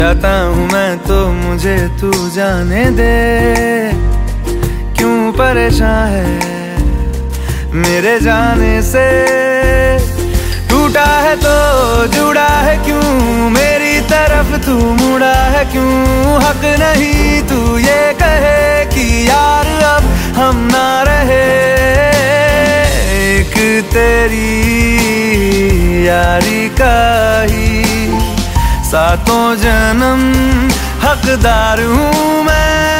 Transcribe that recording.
जाता हूँ मैं तो मुझे तू जाने दे, क्यों परेशान है मेरे जाने से। टूटा है तो जुड़ा है क्यों, मेरी तरफ तू मुड़ा है क्यों। हक नहीं तू ये कहे कि यार अब हम ना रहे, एक तेरी यारी का ही सातों जन्म हकदार हूँ मैं।